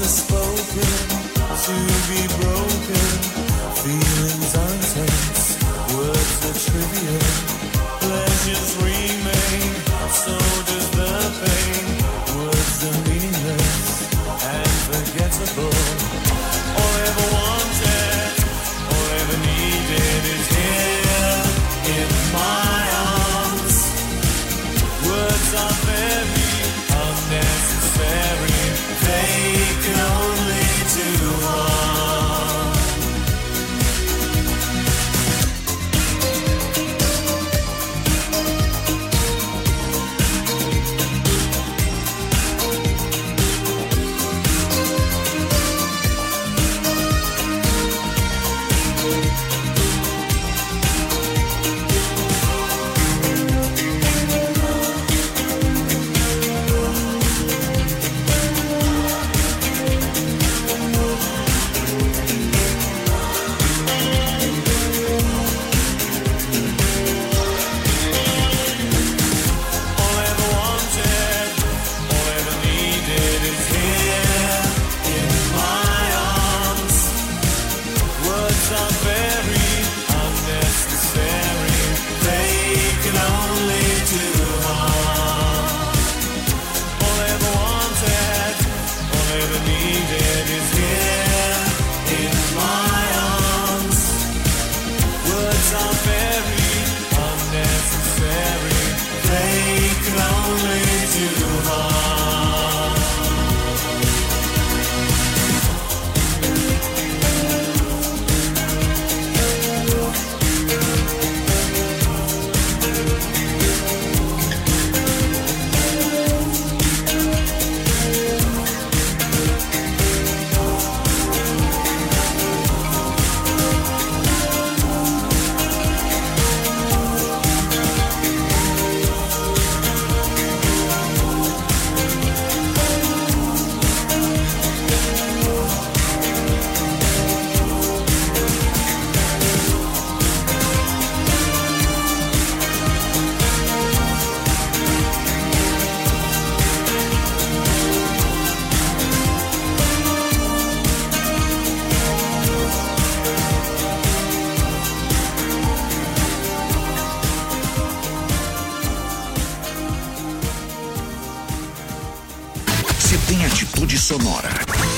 Sonora.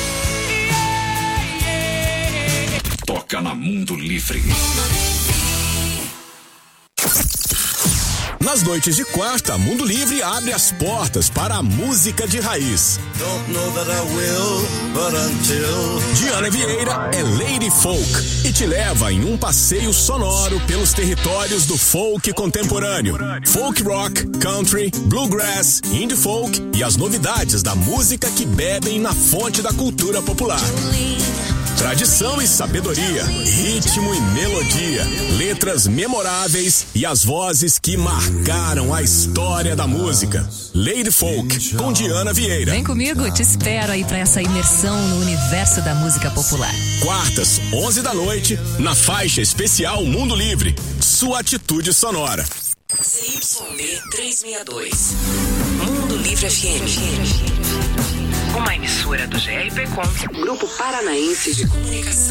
Toca na Mundo Livre. Nas noites de quarta, Mundo Livre abre as portas para a música de raiz. Diana Vieira é Lady Folk e te leva em um passeio sonoro pelos territórios do folk contemporâneo. Folk rock, country, bluegrass, indie folk e as novidades da música que bebem na fonte da cultura popular. Tradição e sabedoria, ritmo e melodia, letras memoráveis e as vozes que marcaram a história da música. Lady Folk, com Diana Vieira. Vem comigo, te espero aí pra essa imersão no universo da música popular. Quartas, 11 da noite, na faixa especial Mundo Livre, sua atitude sonora. CYB 362, Mundo Livre FM. Uma emissora do GRPcom, Grupo Paranaense de Comunicação.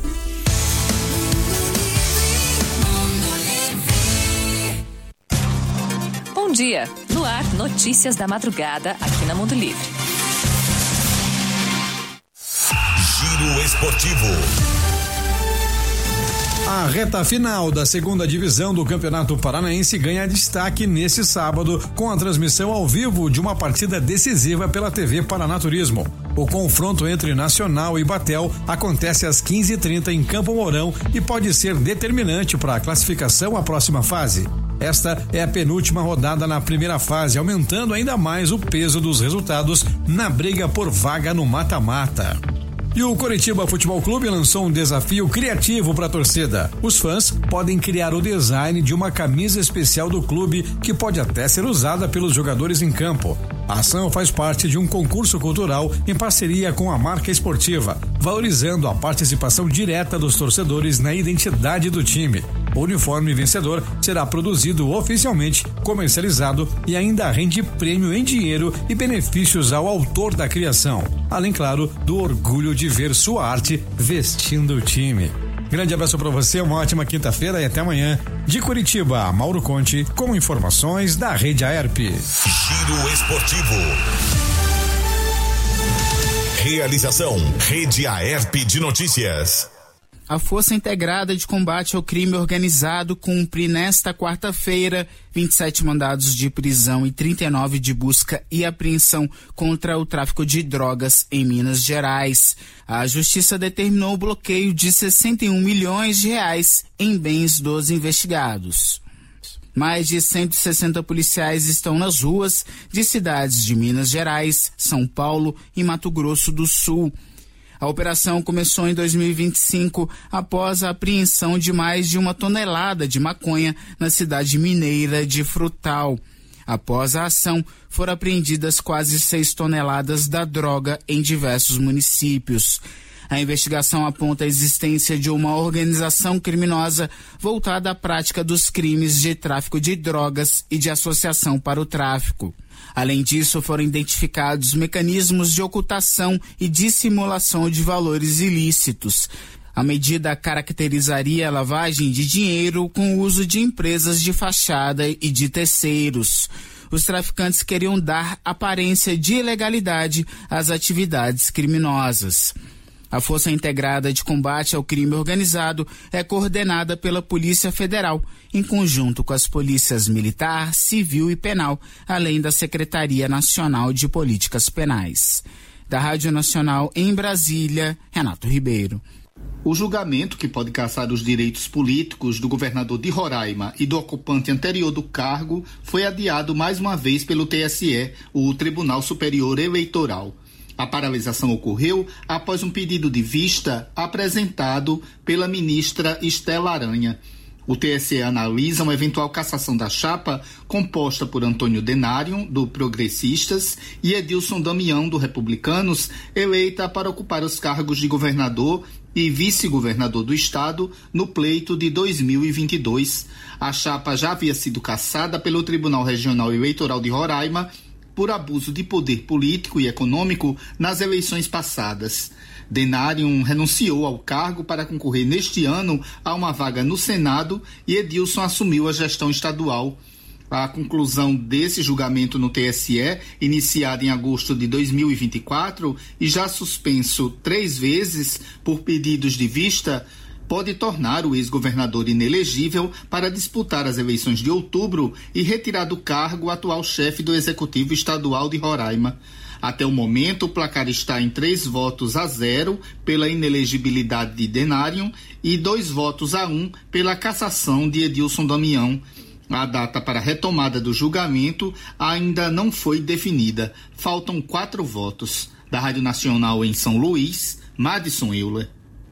Bom dia, no ar, notícias da madrugada aqui na Mundo Livre. Giro Esportivo. A reta final da segunda divisão do Campeonato Paranaense ganha destaque nesse sábado com a transmissão ao vivo de uma partida decisiva pela TV Paranaturismo. O confronto entre Nacional e Batel acontece às 15h30 em Campo Mourão e pode ser determinante para a classificação à próxima fase. Esta é a penúltima rodada na primeira fase, aumentando ainda mais o peso dos resultados na briga por vaga no mata-mata. E o Coritiba Futebol Clube lançou um desafio criativo para a torcida. Os fãs podem criar o design de uma camisa especial do clube que pode até ser usada pelos jogadores em campo. A ação faz parte de um concurso cultural em parceria com a marca esportiva, valorizando a participação direta dos torcedores na identidade do time. O uniforme vencedor será produzido oficialmente, comercializado e ainda rende prêmio em dinheiro e benefícios ao autor da criação. Além, claro, do orgulho de ver sua arte vestindo o time. Grande abraço para você, uma ótima quinta-feira e até amanhã. De Curitiba, Mauro Conte, com informações da Rede Aerp. Giro Esportivo. Realização Rede Aerp de Notícias. A Força Integrada de Combate ao Crime Organizado cumpre nesta quarta-feira 27 mandados de prisão e 39 de busca e apreensão contra o tráfico de drogas em Minas Gerais. A Justiça determinou o bloqueio de 61 milhões de reais em bens dos investigados. Mais de 160 policiais estão nas ruas de cidades de Minas Gerais, São Paulo e Mato Grosso do Sul. A operação começou em 2025 após a apreensão de mais de 1 tonelada de maconha na cidade mineira de Frutal. Após a ação, foram apreendidas quase 6 toneladas da droga em diversos municípios. A investigação aponta a existência de uma organização criminosa voltada à prática dos crimes de tráfico de drogas e de associação para o tráfico. Além disso, foram identificados mecanismos de ocultação e dissimulação de valores ilícitos. A medida caracterizaria a lavagem de dinheiro com o uso de empresas de fachada e de terceiros. Os traficantes queriam dar aparência de ilegalidade às atividades criminosas. A Força Integrada de Combate ao Crime Organizado é coordenada pela Polícia Federal, em conjunto com as polícias Militar, Civil e Penal, além da Secretaria Nacional de Políticas Penais. Da Rádio Nacional em Brasília, Renato Ribeiro. O julgamento que pode cassar os direitos políticos do governador de Roraima e do ocupante anterior do cargo foi adiado mais uma vez pelo TSE, o Tribunal Superior Eleitoral. A paralisação ocorreu após um pedido de vista apresentado pela ministra Estela Aranha. O TSE analisa uma eventual cassação da chapa composta por Antônio Denário, do Progressistas, e Edilson Damião, do Republicanos, eleita para ocupar os cargos de governador e vice-governador do estado no pleito de 2022. A chapa já havia sido cassada pelo Tribunal Regional Eleitoral de Roraima por abuso de poder político e econômico nas eleições passadas. Denário renunciou ao cargo para concorrer neste ano a uma vaga no Senado e Edilson assumiu a gestão estadual. A conclusão desse julgamento no TSE, iniciado em agosto de 2024 e já suspenso 3 vezes por pedidos de vista, pode tornar o ex-governador inelegível para disputar as eleições de outubro e retirar do cargo o atual chefe do Executivo Estadual de Roraima. Até o momento, o placar está em 3-0 pela inelegibilidade de Denário e 2-1 pela cassação de Edilson Damião. A data para a retomada do julgamento ainda não foi definida. Faltam 4 votos. Da Rádio Nacional em São Luís, Madison Euler.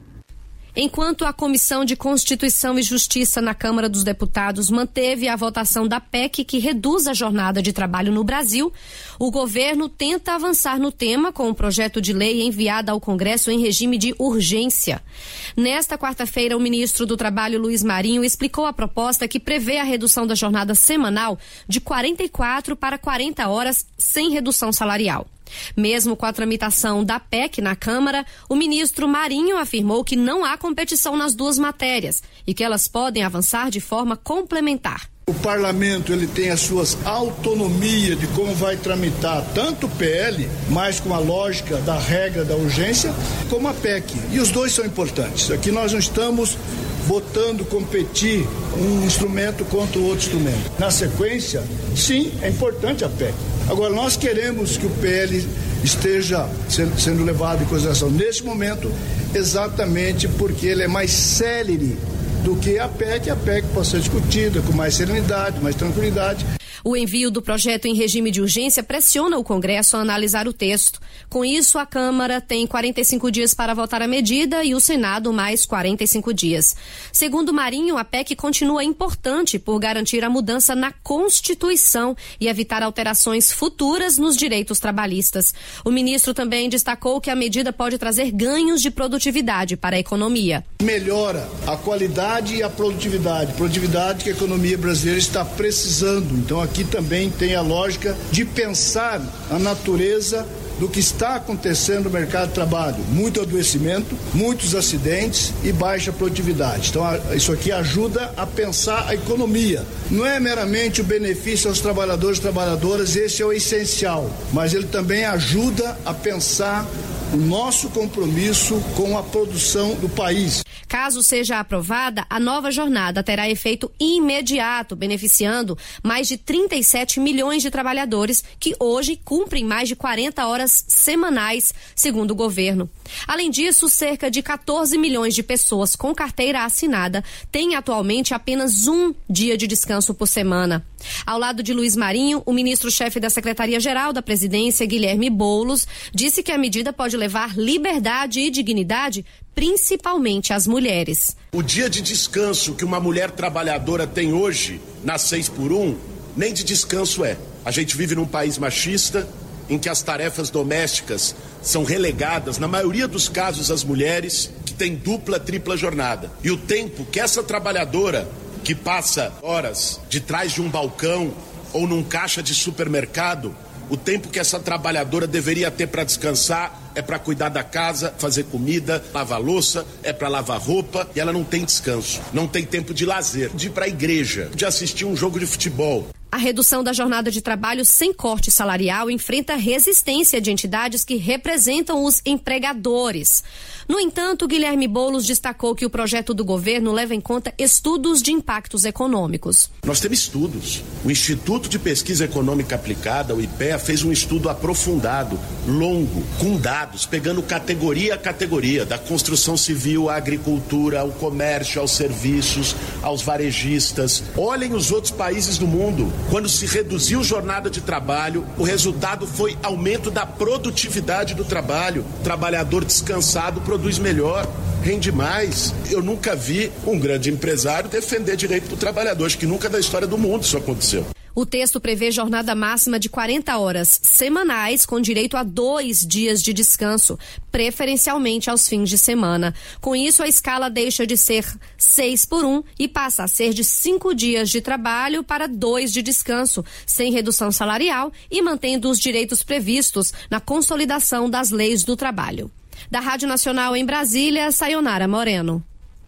Enquanto a Comissão de Constituição e Justiça na Câmara dos Deputados manteve a votação da PEC que reduz a jornada de trabalho no Brasil, o governo tenta avançar no tema com um projeto de lei enviado ao Congresso em regime de urgência. Nesta quarta-feira, o ministro do Trabalho, Luiz Marinho, explicou a proposta que prevê a redução da jornada semanal de 44 para 40 horas sem redução salarial. Mesmo com a tramitação da PEC na Câmara, o ministro Marinho afirmou que não há competição nas duas matérias e que elas podem avançar de forma complementar. O parlamento ele tem as suas autonomias de como vai tramitar tanto o PL, mas com a lógica da regra da urgência, como a PEC. E os dois são importantes. Aqui nós não estamos botando competir um instrumento contra o outro instrumento. Na sequência, sim, é importante a PEC. Agora, nós queremos que o PL esteja sendo levado em consideração nesse momento, exatamente porque ele é mais célere do que a PEC pode ser discutida com mais serenidade, mais tranquilidade. O envio do projeto em regime de urgência pressiona o Congresso a analisar o texto. Com isso, a Câmara tem 45 dias para votar a medida e o Senado mais 45 dias. Segundo Marinho, a PEC continua importante por garantir a mudança na Constituição e evitar alterações futuras nos direitos trabalhistas. O ministro também destacou que a medida pode trazer ganhos de produtividade para a economia. Melhora a qualidade e a produtividade que a economia brasileira está precisando. Então aqui também tem a lógica de pensar a natureza do que está acontecendo no mercado de trabalho. Muito adoecimento, muitos acidentes e baixa produtividade. Então isso aqui ajuda a pensar a economia. Não é meramente o benefício aos trabalhadores e trabalhadoras, esse é o essencial, mas ele também ajuda a pensar o nosso compromisso com a produção do país. Caso seja aprovada, a nova jornada terá efeito imediato, beneficiando mais de 37 milhões de trabalhadores que hoje cumprem mais de 40 horas semanais, segundo o governo. Além disso, cerca de 14 milhões de pessoas com carteira assinada têm atualmente apenas um dia de descanso por semana. Ao lado de Luiz Marinho, o ministro-chefe da Secretaria-Geral da Presidência, Guilherme Boulos, disse que a medida pode levar liberdade e dignidade principalmente às mulheres. O dia de descanso que uma mulher trabalhadora tem hoje, na 6x1, nem de descanso é. A gente vive num país machista, em que as tarefas domésticas são relegadas, na maioria dos casos, às mulheres, que têm dupla, tripla jornada. E o tempo que essa trabalhadora, que passa horas de trás de um balcão ou num caixa de supermercado, o tempo que essa trabalhadora deveria ter para descansar é para cuidar da casa, fazer comida, lavar louça, é para lavar roupa, e ela não tem descanso, não tem tempo de lazer, de ir para a igreja, de assistir um jogo de futebol. A redução da jornada de trabalho sem corte salarial enfrenta resistência de entidades que representam os empregadores. No entanto, Guilherme Boulos destacou que o projeto do governo leva em conta estudos de impactos econômicos. Nós temos estudos. O Instituto de Pesquisa Econômica Aplicada, o IPEA, fez um estudo aprofundado, longo, com dados, pegando categoria a categoria, da construção civil à agricultura, ao comércio, aos serviços, aos varejistas. Olhem os outros países do mundo. Quando se reduziu jornada de trabalho, o resultado foi aumento da produtividade do trabalho. O trabalhador descansado produz melhor, rende mais. Eu nunca vi um grande empresário defender direito do trabalhador. Acho que nunca na história do mundo isso aconteceu. O texto prevê jornada máxima de 40 horas semanais, com direito a 2 dias de descanso, preferencialmente aos fins de semana. Com isso, a escala deixa de ser 6x1 e passa a ser de 5 dias de trabalho para 2 de descanso, sem redução salarial e mantendo os direitos previstos na consolidação das leis do trabalho. Da Rádio Nacional em Brasília, Sayonara Moreno.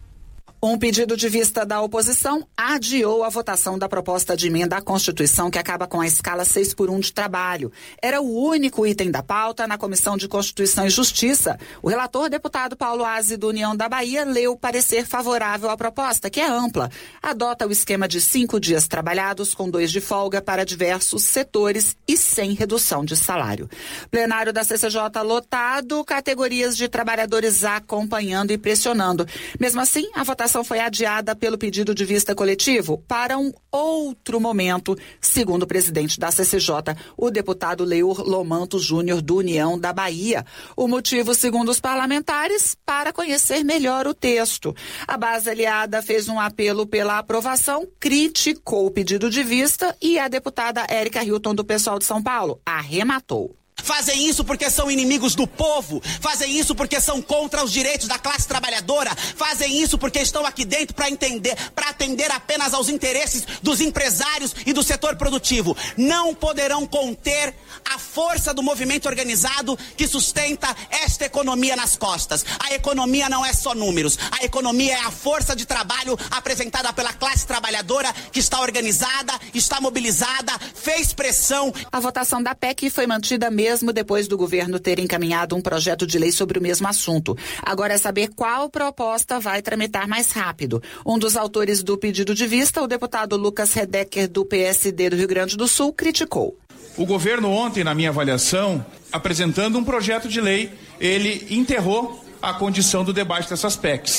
Um pedido de vista da oposição adiou a votação da proposta de emenda à Constituição que acaba com a escala 6x1 de trabalho. Era o único item da pauta na Comissão de Constituição e Justiça. O relator, deputado Paulo Aze, do União da Bahia, leu parecer favorável à proposta, que é ampla. Adota o esquema de 5 dias trabalhados com 2 de folga para diversos setores e sem redução de salário. Plenário da CCJ lotado, categorias de trabalhadores acompanhando e pressionando. Mesmo assim, a votação foi adiada pelo pedido de vista coletivo para um outro momento, segundo o presidente da CCJ, o deputado Leor Lomanto Júnior, do União da Bahia. O motivo, segundo os parlamentares, para conhecer melhor o texto. A base aliada fez um apelo pela aprovação, criticou o pedido de vista e a deputada Érica Hilton, do PSOL de São Paulo, arrematou. Fazem isso porque são inimigos do povo, fazem isso porque são contra os direitos da classe trabalhadora, fazem isso porque estão aqui dentro para atender apenas aos interesses dos empresários e do setor produtivo. Não poderão conter a força do movimento organizado que sustenta esta economia nas costas. A economia não é só números, a economia é a força de trabalho apresentada pela classe trabalhadora que está organizada, está mobilizada, fez pressão. A votação da PEC foi mantida mesmo depois do governo ter encaminhado um projeto de lei sobre o mesmo assunto. Agora é saber qual proposta vai tramitar mais rápido. Um dos autores do pedido de vista, o deputado Lucas Redecker, do PSD do Rio Grande do Sul, criticou. O governo ontem, na minha avaliação, apresentando um projeto de lei, ele enterrou a condição do debate dessas PECs.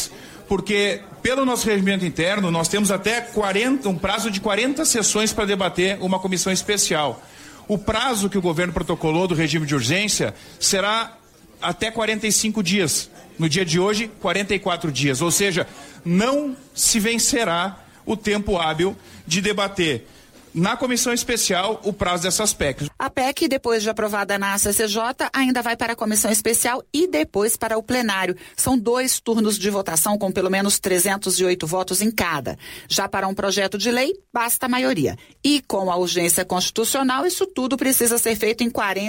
porque pelo nosso regimento interno nós temos até um prazo de 40 sessões para debater uma comissão especial. O prazo que o governo protocolou do regime de urgência será até 45 dias. No dia de hoje, 44 dias. Ou seja, não se vencerá o tempo hábil de debater na comissão especial o prazo dessas PECs. A PEC, depois de aprovada na CCJ, ainda vai para a comissão especial e depois para o plenário. São 2 turnos de votação com pelo menos 308 votos em cada. Já para um projeto de lei, basta a maioria. E com a urgência constitucional, isso tudo precisa ser feito em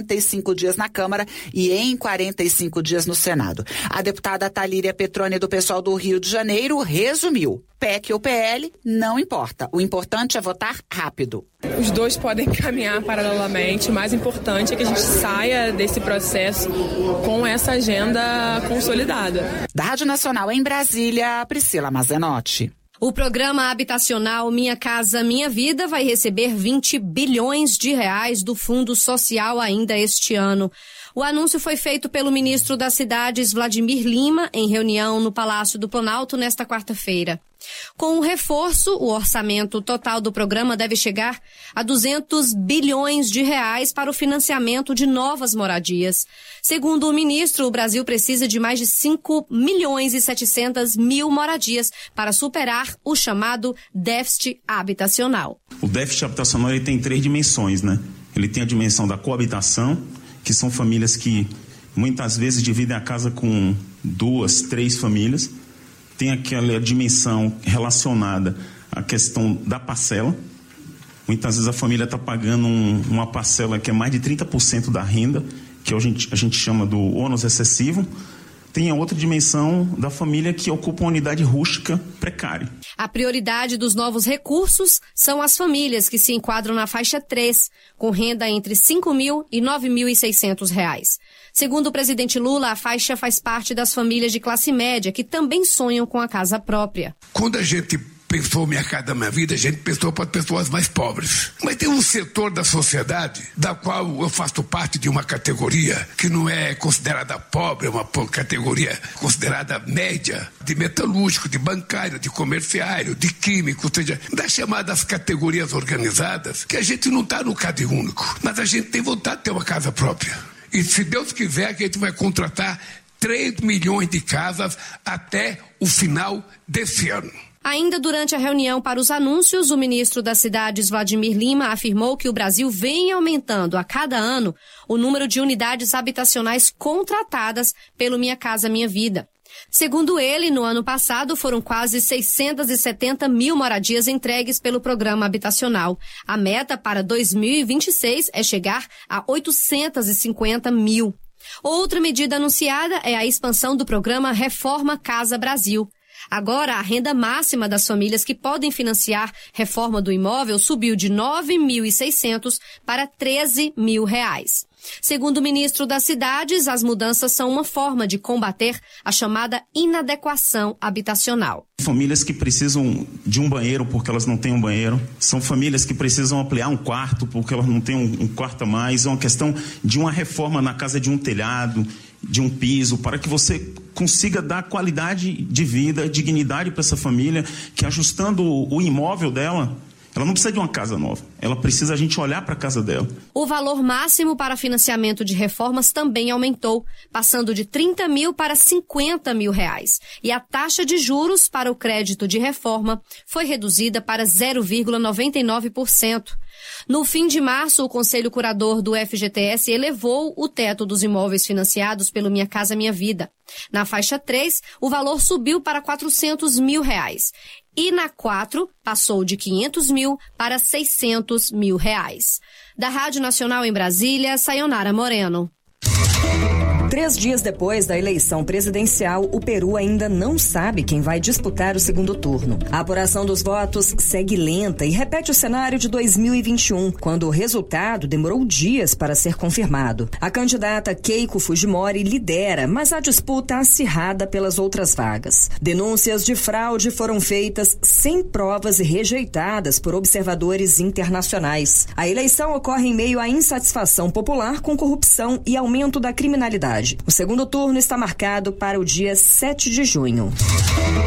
45 dias na Câmara e em 45 dias no Senado. A deputada Talíria Petroni, do pessoal do Rio de Janeiro, resumiu. PEC ou PL, não importa. O importante é votar rápido. Os dois podem caminhar paralelamente. O mais importante é que a gente saia desse processo com essa agenda consolidada. Da Rádio Nacional em Brasília, Priscila Mazenotti. O programa habitacional Minha Casa Minha Vida vai receber 20 bilhões de reais do Fundo Social ainda este ano. O anúncio foi feito pelo ministro das Cidades, Vladimir Lima, em reunião no Palácio do Planalto nesta quarta-feira. Com o reforço, o orçamento total do programa deve chegar a 200 bilhões de reais para o financiamento de novas moradias. Segundo o ministro, o Brasil precisa de mais de 5 milhões e 700 mil moradias para superar o chamado déficit habitacional. O déficit habitacional ele tem 3 dimensões, né? Ele tem a dimensão da coabitação, que são famílias que muitas vezes dividem a casa com 2, 3 famílias. Tem aquela dimensão relacionada à questão da parcela. Muitas vezes a família está pagando uma parcela que é mais de 30% da renda, que a gente chama do ônus excessivo. Tem a outra dimensão da família que ocupa uma unidade rústica precária. A prioridade dos novos recursos são as famílias que se enquadram na faixa 3, com renda entre R$ 5.000 e R$ 9.600. Segundo o presidente Lula, a faixa faz parte das famílias de classe média que também sonham com a casa própria. Quando a gente pensou Minha Casa Minha Vida, a gente pensou para pessoas mais pobres. Mas tem um setor da sociedade da qual eu faço parte de uma categoria que não é considerada pobre, é uma categoria considerada média, de metalúrgico, de bancário, de comerciário, de químico, ou seja, das chamadas categorias organizadas, que a gente não está no cadê único, mas a gente tem vontade de ter uma casa própria. E se Deus quiser, a gente vai contratar 3 milhões de casas até o final desse ano. Ainda durante a reunião para os anúncios, o ministro das Cidades, Vladimir Lima, afirmou que o Brasil vem aumentando a cada ano o número de unidades habitacionais contratadas pelo Minha Casa Minha Vida. Segundo ele, no ano passado foram quase 670 mil moradias entregues pelo programa habitacional. A meta para 2026 é chegar a 850 mil. Outra medida anunciada é a expansão do programa Reforma Casa Brasil. Agora, a renda máxima das famílias que podem financiar reforma do imóvel subiu de R$ 9.600 para R$ 13.000. Segundo o ministro das Cidades, as mudanças são uma forma de combater a chamada inadequação habitacional. Famílias que precisam de um banheiro porque elas não têm um banheiro. São famílias que precisam ampliar um quarto porque elas não têm um quarto a mais. É uma questão de uma reforma na casa de um telhado, de um piso, para que você consiga dar qualidade de vida, dignidade para essa família, que ajustando o imóvel dela, ela não precisa de uma casa nova, ela precisa a gente olhar para a casa dela. O valor máximo para financiamento de reformas também aumentou, passando de 30 mil para 50 mil reais. E a taxa de juros para o crédito de reforma foi reduzida para 0,99%. No fim de março, o Conselho Curador do FGTS elevou o teto dos imóveis financiados pelo Minha Casa Minha Vida. Na faixa 3, o valor subiu para R$ 400 mil. E na 4, passou de 500 mil para 600 mil reais. Da Rádio Nacional em Brasília, Sayonara Moreno. 3 dias depois da eleição presidencial, o Peru ainda não sabe quem vai disputar o segundo turno. A apuração dos votos segue lenta e repete o cenário de 2021, quando o resultado demorou dias para ser confirmado. A candidata Keiko Fujimori lidera, mas há disputa acirrada pelas outras vagas. Denúncias de fraude foram feitas sem provas e rejeitadas por observadores internacionais. A eleição ocorre em meio à insatisfação popular com corrupção e aumento da criminalidade. O segundo turno está marcado para o dia 7 de junho.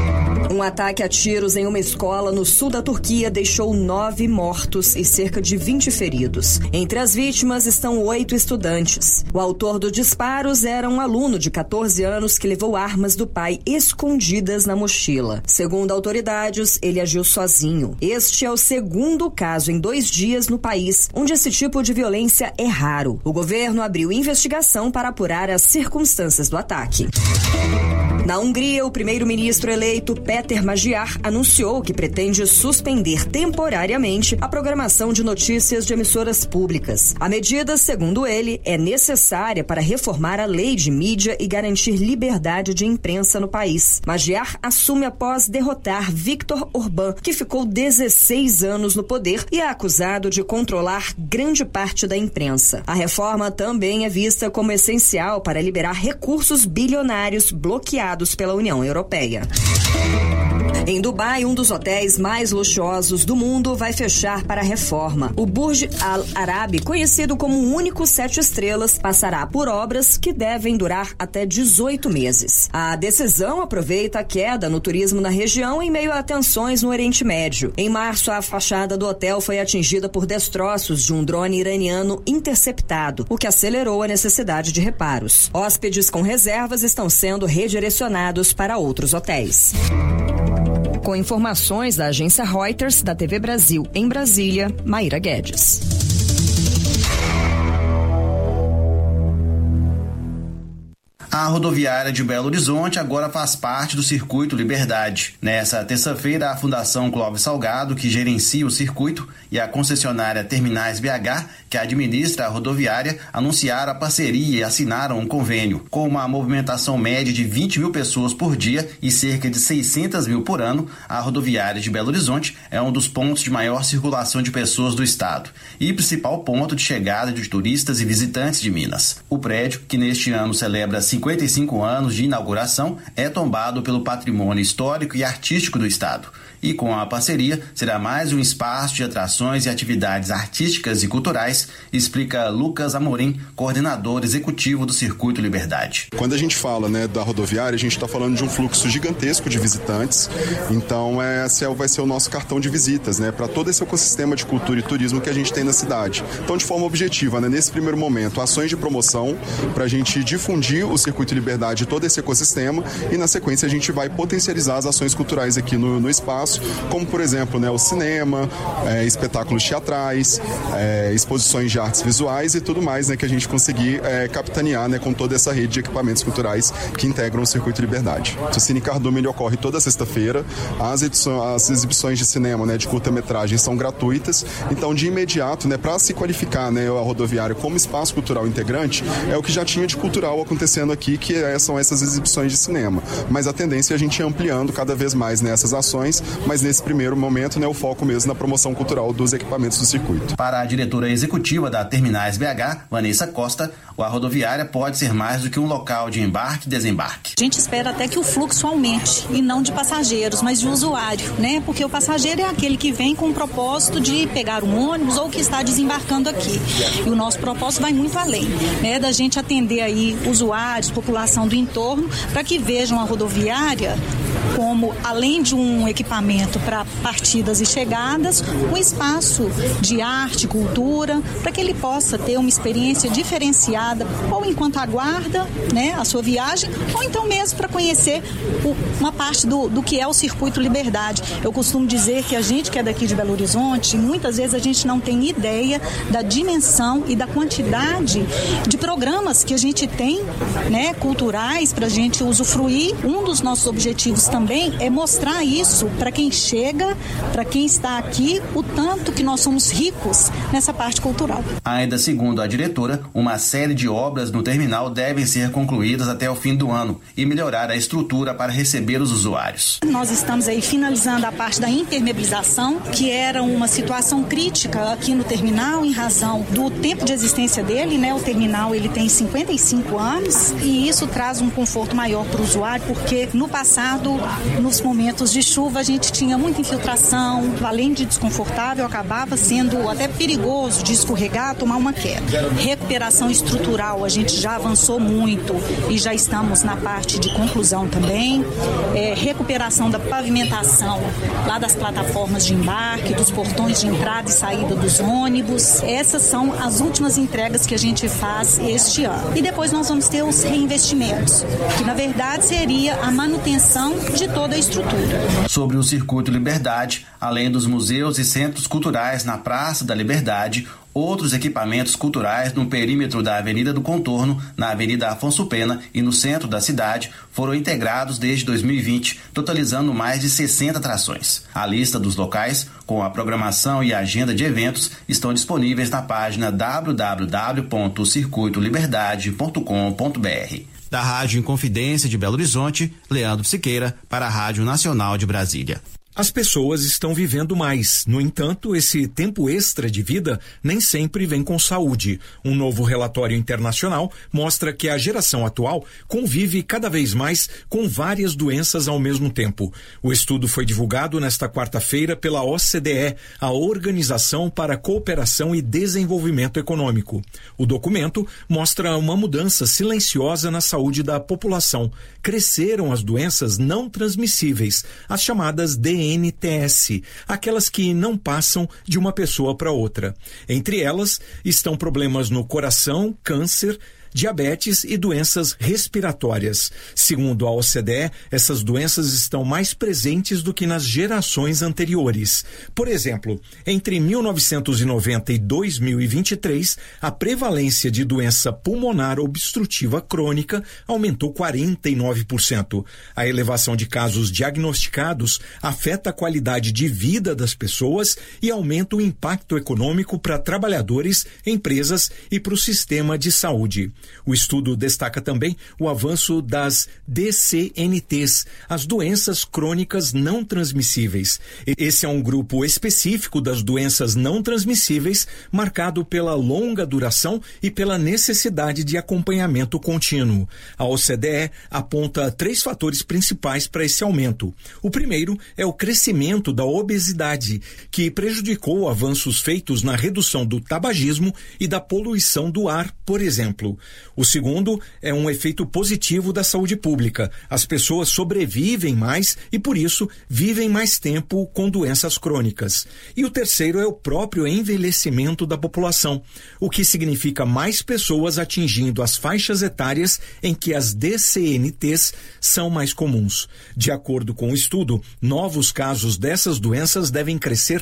Um ataque a tiros em uma escola no sul da Turquia deixou 9 mortos e cerca de 20 feridos. Entre as vítimas estão 8 estudantes. O autor dos disparos era um aluno de 14 anos que levou armas do pai escondidas na mochila. Segundo autoridades, ele agiu sozinho. Este é o segundo caso em 2 dias no país onde esse tipo de violência é raro. O governo abriu investigação para apurar as circunstâncias do ataque. Na Hungria, o primeiro-ministro eleito Péter Magyar anunciou que pretende suspender temporariamente a programação de notícias de emissoras públicas. A medida, segundo ele, é necessária para reformar a lei de mídia e garantir liberdade de imprensa no país. Magyar assume após derrotar Viktor Orbán, que ficou 16 anos no poder e é acusado de controlar grande parte da imprensa. A reforma também é vista como essencial para liberar recursos bilionários bloqueados pela União Europeia. Em Dubai, um dos hotéis mais luxuosos do mundo vai fechar para a reforma. O Burj Al Arab, conhecido como o único 7 estrelas, passará por obras que devem durar até 18 meses. A decisão aproveita a queda no turismo na região em meio a tensões no Oriente Médio. Em março, a fachada do hotel foi atingida por destroços de um drone iraniano interceptado, o que acelerou a necessidade de reparos. Hóspedes com reservas estão sendo redirecionados para outros hotéis. Com informações da agência Reuters, da TV Brasil, em Brasília, Maíra Guedes. A rodoviária de Belo Horizonte agora faz parte do Circuito Liberdade. Nessa terça-feira, a Fundação Clóvis Salgado, que gerencia o circuito, e a concessionária Terminais BH, que administra a rodoviária, anunciaram a parceria e assinaram um convênio. Com uma movimentação média de 20 mil pessoas por dia e cerca de 600 mil por ano, a rodoviária de Belo Horizonte é um dos pontos de maior circulação de pessoas do estado e principal ponto de chegada de turistas e visitantes de Minas. O prédio, que neste ano celebra 55 anos de inauguração, é tombado pelo patrimônio histórico e artístico do estado. E com a parceria, será mais um espaço de atrações e atividades artísticas e culturais, explica Lucas Amorim, coordenador executivo do Circuito Liberdade. Quando a gente fala, da rodoviária, a gente está falando de um fluxo gigantesco de visitantes, então esse vai ser o nosso cartão de visitas, para todo esse ecossistema de cultura e turismo que a gente tem na cidade. Então, de forma objetiva, nesse primeiro momento, ações de promoção para a gente difundir o Circuito Liberdade e todo esse ecossistema, e na sequência a gente vai potencializar as ações culturais aqui no espaço, como por exemplo o cinema, espetáculos teatrais, exposições de artes visuais e tudo mais que a gente conseguir capitanear com toda essa rede de equipamentos culturais que integram o Circuito Liberdade. O Cine Cardume ele ocorre toda sexta-feira, as exibições de cinema de curta-metragem são gratuitas, então de imediato para se qualificar a rodoviária como espaço cultural integrante é o que já tinha de cultural acontecendo aqui, que são essas exibições de cinema, mas a tendência é a gente ir ampliando cada vez mais nessas ações, mas nesse primeiro momento o foco mesmo na promoção cultural dos equipamentos do circuito. Para a diretora executiva da Terminais BH, Vanessa Costa, a rodoviária pode ser mais do que um local de embarque e desembarque. A gente espera até que o fluxo aumente, e não de passageiros, mas de usuário, porque o passageiro é aquele que vem com o propósito de pegar um ônibus ou que está desembarcando aqui. E o nosso propósito vai muito além, da gente atender aí usuários, população do entorno, para que vejam a rodoviária como, além de um equipamento para partidas e chegadas, um espaço de arte, cultura, para que ele possa ter uma experiência diferenciada, ou enquanto aguarda a sua viagem, ou então mesmo para conhecer uma parte do que é o Circuito Liberdade. Eu costumo dizer que a gente que é daqui de Belo Horizonte, muitas vezes a gente não tem ideia da dimensão e da quantidade de programas que a gente tem, culturais, para a gente usufruir. Um dos nossos objetivos também é mostrar isso para quem chega, para quem está aqui, o tanto que nós somos ricos nessa parte cultural. Ainda segundo a diretora, uma série de obras no terminal devem ser concluídas até o fim do ano e melhorar a estrutura para receber os usuários. Nós estamos aí finalizando a parte da impermeabilização, que era uma situação crítica aqui no terminal em razão do tempo de existência dele, O terminal ele tem 55 anos e isso traz um conforto maior para o usuário, porque no passado quando nos momentos de chuva a gente tinha muita infiltração, além de desconfortável, acabava sendo até perigoso de escorregar, tomar uma queda. Recuperação estrutural, a gente já avançou muito e já estamos na parte de conclusão também. Recuperação da pavimentação lá das plataformas de embarque, dos portões de entrada e saída dos ônibus. Essas são as últimas entregas que a gente faz este ano. E depois nós vamos ter os reinvestimentos, que na verdade seria a manutenção de toda a estrutura. Sobre o Circuito Liberdade, além dos museus e centros culturais na Praça da Liberdade, outros equipamentos culturais no perímetro da Avenida do Contorno, na Avenida Afonso Pena e no centro da cidade foram integrados desde 2020, totalizando mais de 60 atrações. A lista dos locais, com a programação e a agenda de eventos, estão disponíveis na página www.circuitoliberdade.com.br. Da Rádio Inconfidência de Belo Horizonte, Leandro Siqueira, para a Rádio Nacional de Brasília. As pessoas estão vivendo mais. No entanto, esse tempo extra de vida nem sempre vem com saúde. Um novo relatório internacional mostra que a geração atual convive cada vez mais com várias doenças ao mesmo tempo. O estudo foi divulgado nesta quarta-feira pela OCDE, a Organização para a Cooperação e Desenvolvimento Econômico. O documento mostra uma mudança silenciosa na saúde da população. Cresceram as doenças não transmissíveis, as chamadas DNTS, aquelas que não passam de uma pessoa para outra. Entre elas estão problemas no coração, câncer, diabetes e doenças respiratórias. Segundo a OCDE, essas doenças estão mais presentes do que nas gerações anteriores. Por exemplo, entre 1990 e 2023, a prevalência de doença pulmonar obstrutiva crônica aumentou 49%. A elevação de casos diagnosticados afeta a qualidade de vida das pessoas e aumenta o impacto econômico para trabalhadores, empresas e para o sistema de saúde. O estudo destaca também o avanço das DCNTs, as doenças crônicas não transmissíveis. Esse é um grupo específico das doenças não transmissíveis, marcado pela longa duração e pela necessidade de acompanhamento contínuo. A OCDE aponta 3 fatores principais para esse aumento. O primeiro é o crescimento da obesidade, que prejudicou avanços feitos na redução do tabagismo e da poluição do ar, por exemplo. O segundo é um efeito positivo da saúde pública. As pessoas sobrevivem mais e, por isso, vivem mais tempo com doenças crônicas. E o terceiro é o próprio envelhecimento da população, o que significa mais pessoas atingindo as faixas etárias em que as DCNTs são mais comuns. De acordo com o estudo, novos casos dessas doenças devem crescer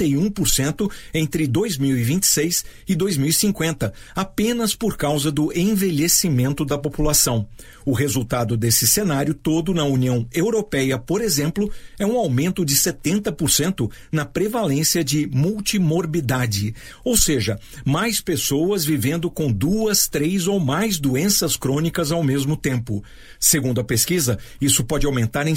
31% entre 2026 e 2050, apenas por causa do envelhecimento da população. O resultado desse cenário todo na União Europeia, por exemplo, é um aumento de 70% na prevalência de multimorbidade, ou seja, mais pessoas vivendo com 2, 3 ou mais doenças crônicas ao mesmo tempo. Segundo a pesquisa, isso pode aumentar em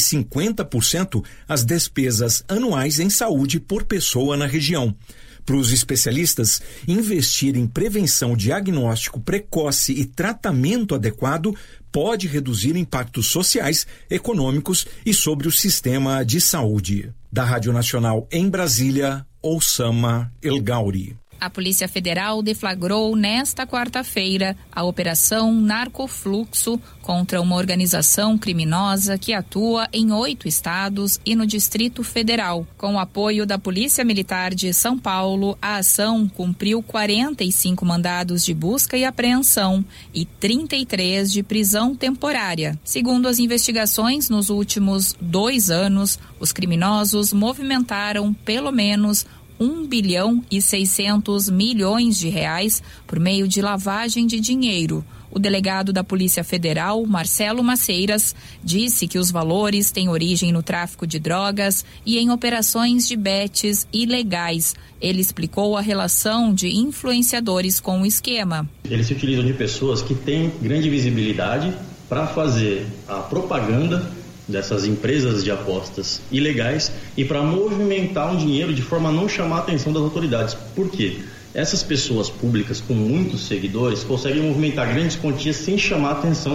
50% as despesas anuais em saúde por pessoa na região. Para os especialistas, investir em prevenção, diagnóstico precoce e tratamento adequado pode reduzir impactos sociais, econômicos e sobre o sistema de saúde. Da Rádio Nacional em Brasília, Oussama El Gauri. A Polícia Federal deflagrou nesta quarta-feira a Operação Narcofluxo contra uma organização criminosa que atua em 8 estados e no Distrito Federal. Com o apoio da Polícia Militar de São Paulo, a ação cumpriu 45 mandados de busca e apreensão e 33 de prisão temporária. Segundo as investigações, nos últimos 2 anos, os criminosos movimentaram pelo menos 1 bilhão e 600 milhões de reais por meio de lavagem de dinheiro. O delegado da Polícia Federal, Marcelo Maceiras, disse que os valores têm origem no tráfico de drogas e em operações de bets ilegais. Ele explicou a relação de influenciadores com o esquema. Eles se utilizam de pessoas que têm grande visibilidade para fazer a propaganda dessas empresas de apostas ilegais e para movimentar um dinheiro de forma a não chamar a atenção das autoridades. Por quê? Essas pessoas públicas com muitos seguidores conseguem movimentar grandes quantias sem chamar a atenção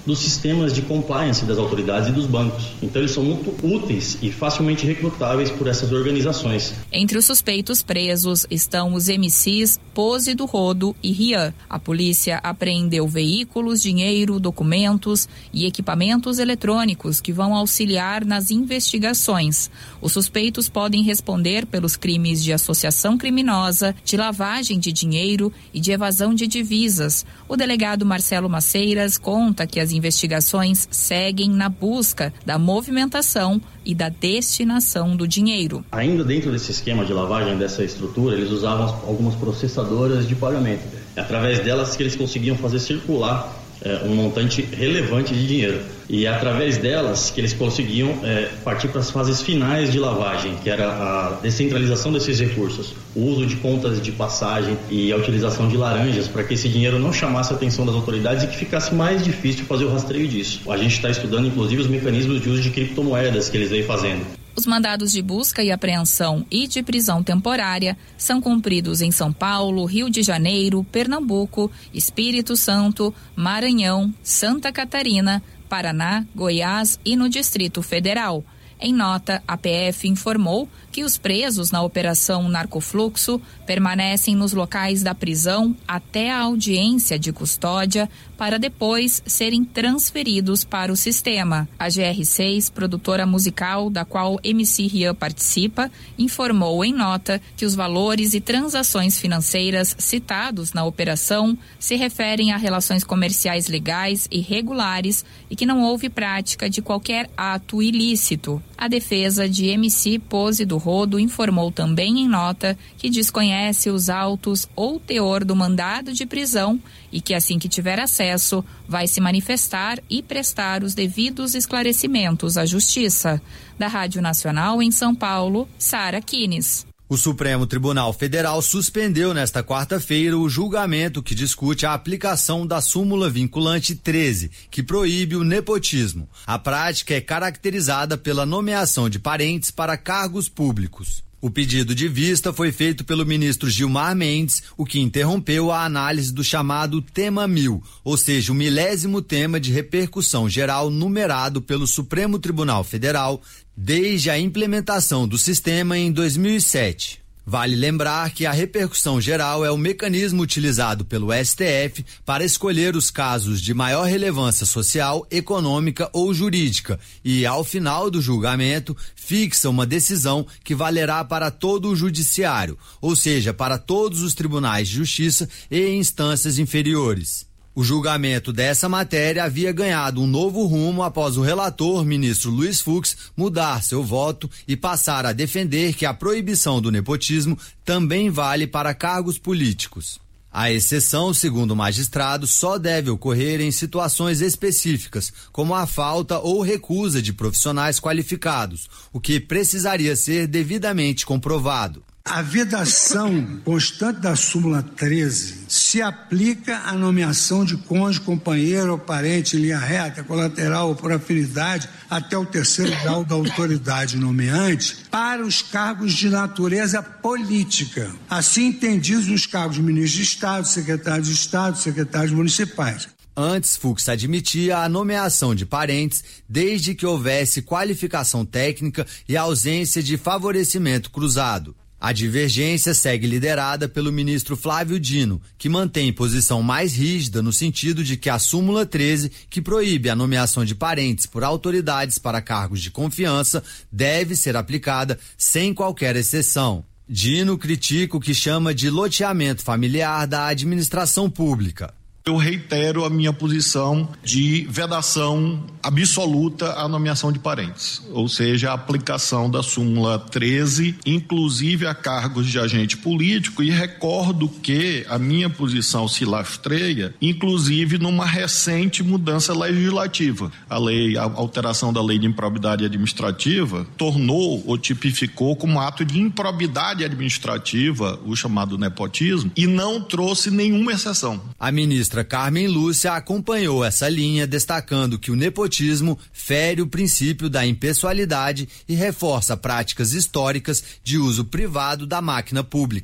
dos sistemas de compliance das autoridades e dos bancos. Então eles são muito úteis e facilmente recrutáveis por essas organizações. Entre os suspeitos presos estão os MCs Pose do Rodo e Rian. A polícia apreendeu veículos, dinheiro, documentos e equipamentos eletrônicos que vão auxiliar nas investigações. Os suspeitos podem responder pelos crimes de associação criminosa, de lavagem de dinheiro e de evasão de divisas. O delegado Marcelo Maceiras conta que as investigações seguem na busca da movimentação e da destinação do dinheiro. Ainda dentro desse esquema de lavagem dessa estrutura, eles usavam algumas processadoras de pagamento. É através delas que eles conseguiam fazer circular um montante relevante de dinheiro. E é através delas que eles conseguiam partir para as fases finais de lavagem, que era a descentralização desses recursos, o uso de contas de passagem e a utilização de laranjas para que esse dinheiro não chamasse a atenção das autoridades e que ficasse mais difícil fazer o rastreio disso. A gente está estudando, inclusive, os mecanismos de uso de criptomoedas que eles vêm fazendo. Os mandados de busca e apreensão e de prisão temporária são cumpridos em São Paulo, Rio de Janeiro, Pernambuco, Espírito Santo, Maranhão, Santa Catarina, Paraná, Goiás e no Distrito Federal. Em nota, a PF informou que os presos na Operação Narcofluxo permanecem nos locais da prisão até a audiência de custódia para depois serem transferidos para o sistema. A GR6, produtora musical da qual MC Rian participa, informou em nota que os valores e transações financeiras citados na operação se referem a relações comerciais legais e regulares e que não houve prática de qualquer ato ilícito. A defesa de MC Pose do Rodo informou também em nota que desconhece os autos ou teor do mandado de prisão e que, assim que tiver acesso, vai se manifestar e prestar os devidos esclarecimentos à Justiça. Da Rádio Nacional em São Paulo, Sara Kines. O Supremo Tribunal Federal suspendeu nesta quarta-feira o julgamento que discute a aplicação da súmula vinculante 13, que proíbe o nepotismo. A prática é caracterizada pela nomeação de parentes para cargos públicos. O pedido de vista foi feito pelo ministro Gilmar Mendes, o que interrompeu a análise do chamado tema 1000, ou seja, o 1000º tema de repercussão geral numerado pelo Supremo Tribunal Federal desde a implementação do sistema em 2007. Vale lembrar que a repercussão geral é o mecanismo utilizado pelo STF para escolher os casos de maior relevância social, econômica ou jurídica e, ao final do julgamento, fixa uma decisão que valerá para todo o judiciário, ou seja, para todos os tribunais de justiça e instâncias inferiores. O julgamento dessa matéria havia ganhado um novo rumo após o relator, ministro Luiz Fux, mudar seu voto e passar a defender que a proibição do nepotismo também vale para cargos políticos. A exceção, segundo o magistrado, só deve ocorrer em situações específicas, como a falta ou recusa de profissionais qualificados, o que precisaria ser devidamente comprovado. A vedação constante da súmula 13 se aplica à nomeação de cônjuge, companheiro ou parente em linha reta, colateral ou por afinidade até o terceiro grau da autoridade nomeante para os cargos de natureza política, assim entendidos nos cargos de ministro de Estado, secretário de Estado, secretários municipais. Antes, Fux admitia a nomeação de parentes desde que houvesse qualificação técnica e ausência de favorecimento cruzado. A divergência segue liderada pelo ministro Flávio Dino, que mantém posição mais rígida no sentido de que a súmula 13, que proíbe a nomeação de parentes por autoridades para cargos de confiança, deve ser aplicada sem qualquer exceção. Dino critica o que chama de loteamento familiar da administração pública. Eu reitero a minha posição de vedação absoluta à nomeação de parentes, ou seja, a aplicação da súmula 13, inclusive a cargos de agente político, e recordo que a minha posição se lastreia, inclusive numa recente mudança legislativa. A alteração da lei de improbidade administrativa tornou ou tipificou como ato de improbidade administrativa o chamado nepotismo e não trouxe nenhuma exceção. A ministra Carmen Lúcia acompanhou essa linha, destacando que o nepotismo fere o princípio da impessoalidade e reforça práticas históricas de uso privado da máquina pública.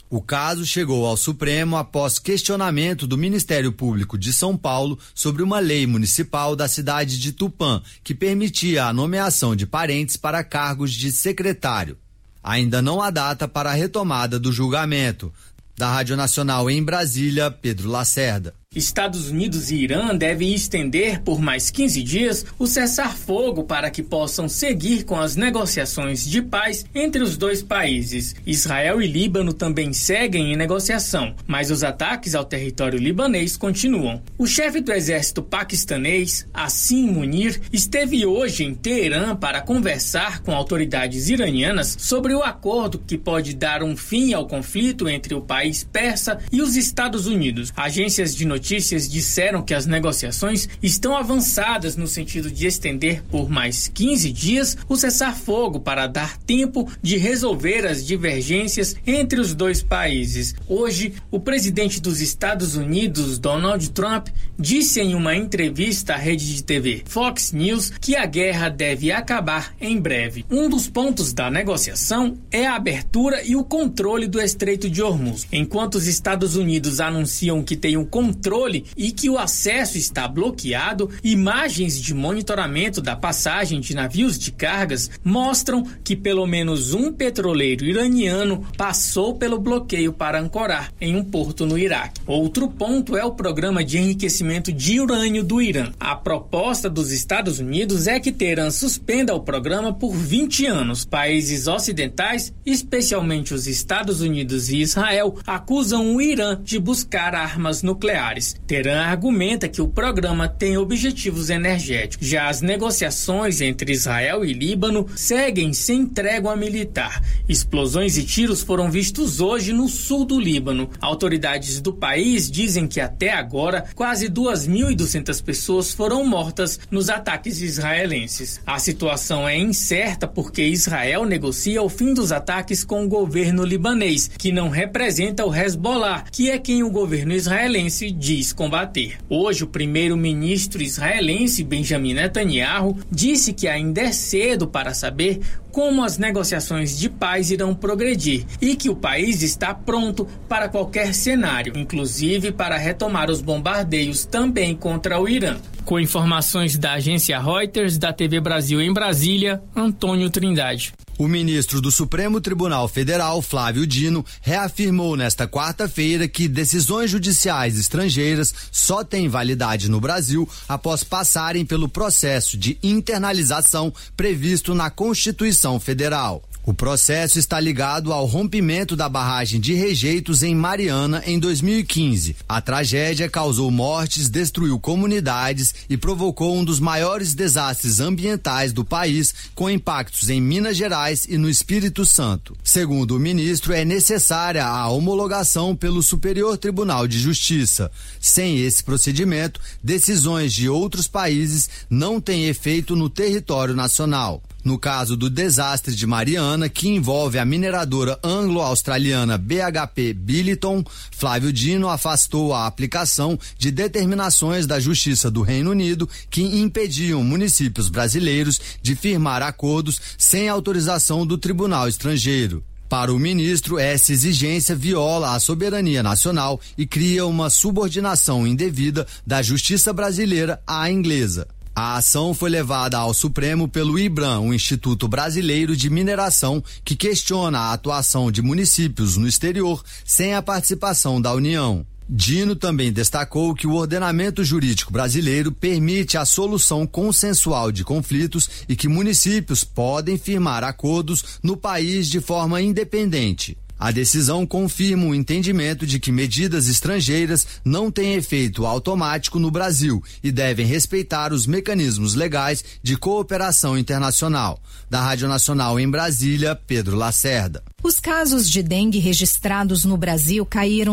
O caso chegou ao Supremo após questionamento do Ministério Público de São Paulo sobre uma lei municipal da cidade de Tupã que permitia a nomeação de parentes para cargos de secretário. Ainda não há data para a retomada do julgamento. Da Rádio Nacional em Brasília, Pedro Lacerda. Estados Unidos e Irã devem estender por mais 15 dias o cessar-fogo para que possam seguir com as negociações de paz entre os dois países. Israel e Líbano também seguem em negociação, mas os ataques ao território libanês continuam. O chefe do exército paquistanês, Hassim Munir, esteve hoje em Teherã para conversar com autoridades iranianas sobre o acordo que pode dar um fim ao conflito entre o país persa e os Estados Unidos. Agências de notícias disseram que as negociações estão avançadas no sentido de estender por mais 15 dias o cessar-fogo para dar tempo de resolver as divergências entre os dois países. Hoje, o presidente dos Estados Unidos, Donald Trump, disse em uma entrevista à rede de TV Fox News que a guerra deve acabar em breve. Um dos pontos da negociação é a abertura e o controle do Estreito de Hormuz. Enquanto os Estados Unidos anunciam que tem um controle e que o acesso está bloqueado, imagens de monitoramento da passagem de navios de cargas mostram que pelo menos um petroleiro iraniano passou pelo bloqueio para ancorar em um porto no Iraque. Outro ponto é o programa de enriquecimento de urânio do Irã. A proposta dos Estados Unidos é que Teherã suspenda o programa por 20 anos. Países ocidentais, especialmente os Estados Unidos e Israel, acusam o Irã de buscar armas nucleares. Teherã argumenta que o programa tem objetivos energéticos. Já as negociações entre Israel e Líbano seguem sem trégua militar. Explosões e tiros foram vistos hoje no sul do Líbano. Autoridades do país dizem que até agora quase 2.200 pessoas foram mortas nos ataques israelenses. A situação é incerta porque Israel negocia o fim dos ataques com o governo libanês, que não representa o Hezbollah, que é quem o governo israelense diz combater. Hoje, o primeiro-ministro israelense Benjamin Netanyahu disse que ainda é cedo para saber como as negociações de paz irão progredir e que o país está pronto para qualquer cenário, inclusive para retomar os bombardeios também contra o Irã. Com informações da agência Reuters, da TV Brasil em Brasília, Antônio Trindade. O ministro do Supremo Tribunal Federal, Flávio Dino, reafirmou nesta quarta-feira que decisões judiciais estrangeiras só têm validade no Brasil após passarem pelo processo de internalização previsto na Constituição Federal. O processo está ligado ao rompimento da barragem de Rejeitos em Mariana em 2015. A tragédia causou mortes, destruiu comunidades e provocou um dos maiores desastres ambientais do país, com impactos em Minas Gerais e no Espírito Santo. Segundo o ministro, é necessária a homologação pelo Superior Tribunal de Justiça. Sem esse procedimento, decisões de outros países não têm efeito no território nacional. No caso do desastre de Mariana, que envolve a mineradora anglo-australiana BHP Billiton, Flávio Dino afastou a aplicação de determinações da Justiça do Reino Unido que impediam municípios brasileiros de firmar acordos sem autorização do Tribunal Estrangeiro. Para o ministro, essa exigência viola a soberania nacional e cria uma subordinação indevida da justiça brasileira à inglesa. A ação foi levada ao Supremo pelo IBRAM, o Instituto Brasileiro de Mineração, que questiona a atuação de municípios no exterior sem a participação da União. Dino também destacou que o ordenamento jurídico brasileiro permite a solução consensual de conflitos e que municípios podem firmar acordos no país de forma independente. A decisão confirma o entendimento de que medidas estrangeiras não têm efeito automático no Brasil e devem respeitar os mecanismos legais de cooperação internacional. Da Rádio Nacional em Brasília, Pedro Lacerda. Os casos de dengue registrados no Brasil caíram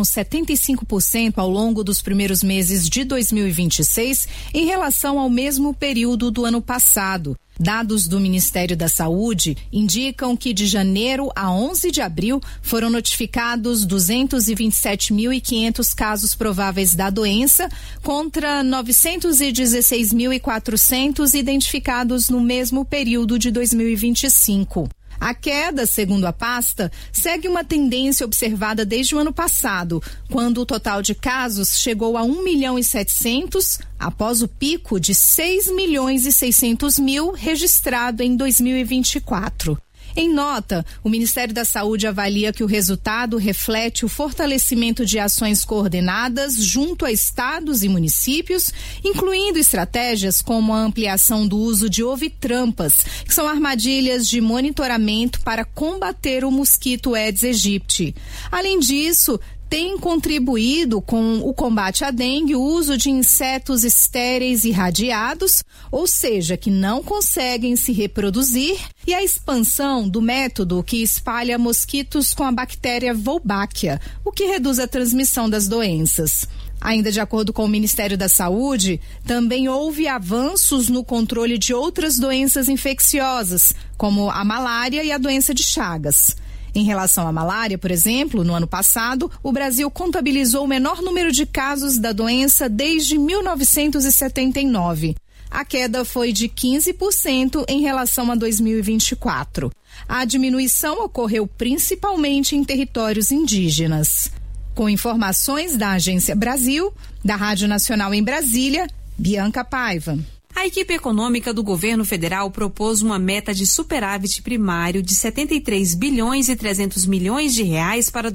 75% ao longo dos primeiros meses de 2026 em relação ao mesmo período do ano passado. Dados do Ministério da Saúde indicam que de janeiro a 11 de abril foram notificados 227.500 casos prováveis da doença contra 916.400 identificados no mesmo período de 2025. A queda, segundo a pasta, segue uma tendência observada desde o ano passado, quando o total de casos chegou a 1.700.000, após o pico de 6.600.000 registrado em 2024. Em nota, o Ministério da Saúde avalia que o resultado reflete o fortalecimento de ações coordenadas junto a estados e municípios, incluindo estratégias como a ampliação do uso de ovitrampas, que são armadilhas de monitoramento para combater o mosquito Aedes aegypti. Além disso, tem contribuído com o combate à dengue o uso de insetos estéreis irradiados, ou seja, que não conseguem se reproduzir, e a expansão do método que espalha mosquitos com a bactéria Wolbachia, o que reduz a transmissão das doenças. Ainda de acordo com o Ministério da Saúde, também houve avanços no controle de outras doenças infecciosas, como a malária e a doença de Chagas. Em relação à malária, por exemplo, no ano passado, o Brasil contabilizou o menor número de casos da doença desde 1979. A queda foi de 15% em relação a 2024. A diminuição ocorreu principalmente em territórios indígenas. Com informações da Agência Brasil, da Rádio Nacional em Brasília, Bianca Paiva. A equipe econômica do governo federal propôs uma meta de superávit primário de 73 bilhões e 300 milhões de reais para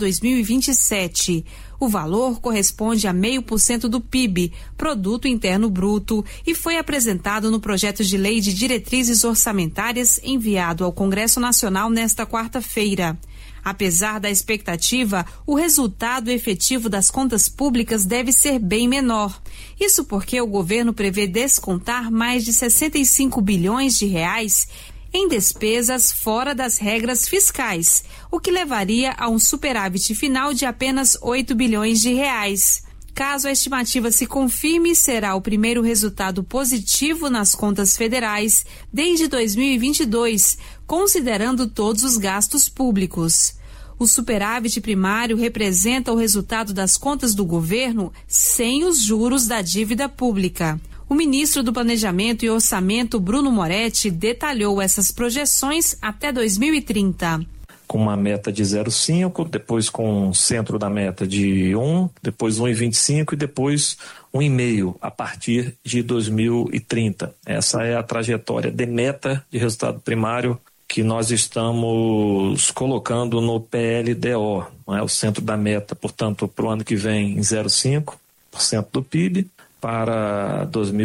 2027. O valor corresponde a 0,5% do PIB, Produto Interno Bruto, e foi apresentado no projeto de lei de diretrizes orçamentárias enviado ao Congresso Nacional nesta quarta-feira. Apesar da expectativa, o resultado efetivo das contas públicas deve ser bem menor. Isso porque o governo prevê descontar mais de 65 bilhões de reais em despesas fora das regras fiscais, o que levaria a um superávit final de apenas 8 bilhões de reais. Caso a estimativa se confirme, será o primeiro resultado positivo nas contas federais desde 2022, considerando todos os gastos públicos. O superávit primário representa o resultado das contas do governo sem os juros da dívida pública. O ministro do Planejamento e Orçamento, Bruno Moretti, detalhou essas projeções até 2030. Com uma meta de 0,5, depois com o centro da meta de 1, depois 1,25 e depois 1,5 a partir de 2030. Essa é a trajetória de meta de resultado primário que nós estamos colocando no PLDO, não é? O centro da meta, portanto, para o ano que vem em 0,5% do PIB. Para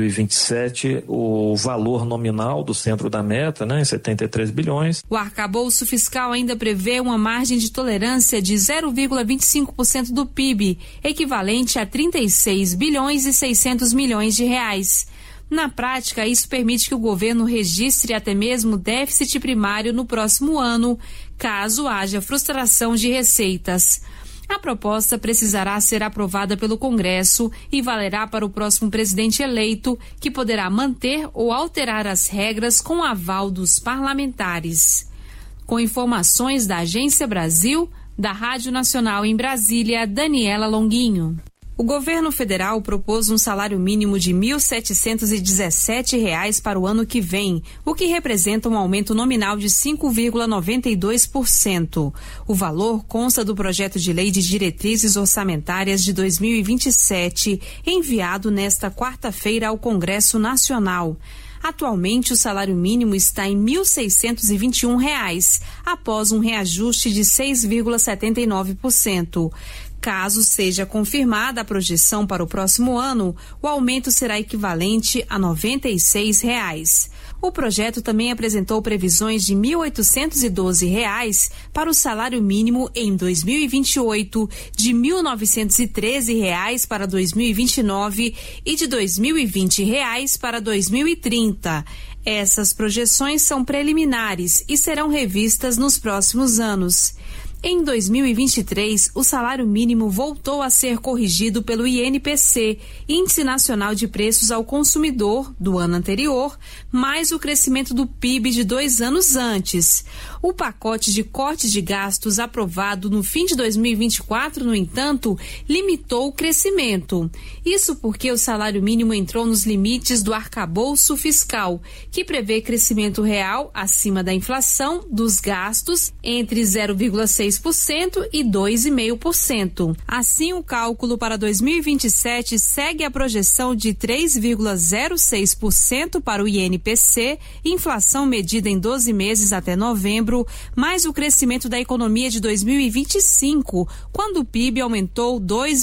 2027, o valor nominal do centro da meta, né, em 73 bilhões. O arcabouço fiscal ainda prevê uma margem de tolerância de 0,25% do PIB, equivalente a 36 bilhões e 600 milhões de reais. Na prática, isso permite que o governo registre até mesmo déficit primário no próximo ano, caso haja frustração de receitas. A proposta precisará ser aprovada pelo Congresso e valerá para o próximo presidente eleito, que poderá manter ou alterar as regras com o aval dos parlamentares. Com informações da Agência Brasil, da Rádio Nacional em Brasília, Daniela Longuinho. O governo federal propôs um salário mínimo de R$ 1.717 para o ano que vem, o que representa um aumento nominal de 5,92%. O valor consta do projeto de lei de diretrizes orçamentárias de 2027, enviado nesta quarta-feira ao Congresso Nacional. Atualmente, o salário mínimo está em R$ 1.621, após um reajuste de 6,79%. Caso seja confirmada a projeção para o próximo ano, o aumento será equivalente a R$ 96. O projeto também apresentou previsões de R$ 1.812 para o salário mínimo em 2028, de R$ 1.913 para 2029 e de R$ 2.020 para 2030. Essas projeções são preliminares e serão revistas nos próximos anos. Em 2023, o salário mínimo voltou a ser corrigido pelo INPC, Índice Nacional de Preços ao Consumidor, do ano anterior, mais o crescimento do PIB de 2 anos antes. O pacote de cortes de gastos aprovado no fim de 2024, no entanto, limitou o crescimento. Isso porque o salário mínimo entrou nos limites do arcabouço fiscal, que prevê crescimento real acima da inflação dos gastos entre 0,6% e 2,5%. Assim, o cálculo para 2027 segue a projeção de 3,06% para o INPC, inflação medida em 12 meses até novembro, mais o crescimento da economia de 2025, quando o PIB aumentou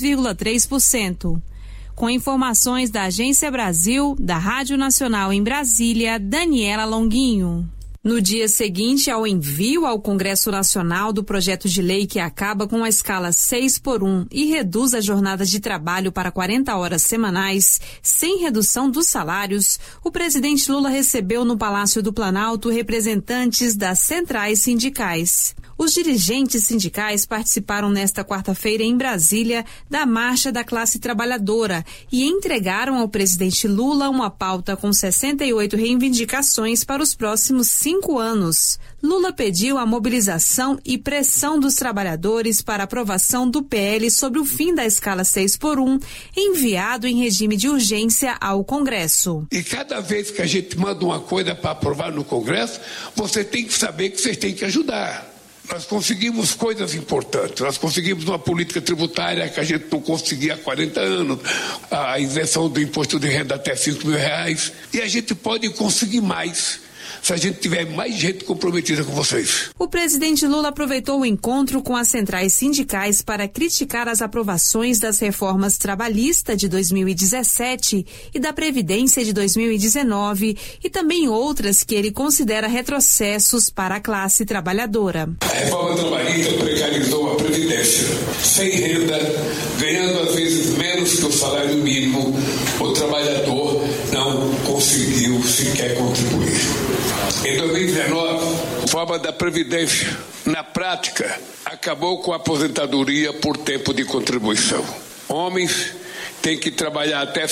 2,3%. Com informações da Agência Brasil, da Rádio Nacional em Brasília, Daniela Longuinho. No dia seguinte ao envio ao Congresso Nacional do projeto de lei que acaba com a escala 6x1 e reduz a jornada de trabalho para 40 horas semanais, sem redução dos salários, o presidente Lula recebeu no Palácio do Planalto representantes das centrais sindicais. Os dirigentes sindicais participaram nesta quarta-feira em Brasília da Marcha da Classe Trabalhadora e entregaram ao presidente Lula uma pauta com 68 reivindicações para os próximos 5 anos. Lula pediu a mobilização e pressão dos trabalhadores para aprovação do PL sobre o fim da escala 6x1, enviado em regime de urgência ao Congresso. E cada vez que a gente manda uma coisa para aprovar no Congresso, você tem que saber que vocês têm que ajudar. Nós conseguimos coisas importantes, nós conseguimos uma política tributária que a gente não conseguia há 40 anos, a isenção do imposto de renda até R$5.000, e a gente pode conseguir mais se a gente tiver mais gente comprometida com vocês. O presidente Lula aproveitou o encontro com as centrais sindicais para criticar as aprovações das reformas trabalhista de 2017 e da Previdência de 2019 e também outras que ele considera retrocessos para a classe trabalhadora. A reforma trabalhista precarizou a Previdência. Sem renda, ganhando às vezes menos que o salário mínimo, o trabalhador não conseguiu sequer contribuir. Em 2019, a reforma da Previdência, na prática, acabou com a aposentadoria por tempo de contribuição. Homens têm que trabalhar até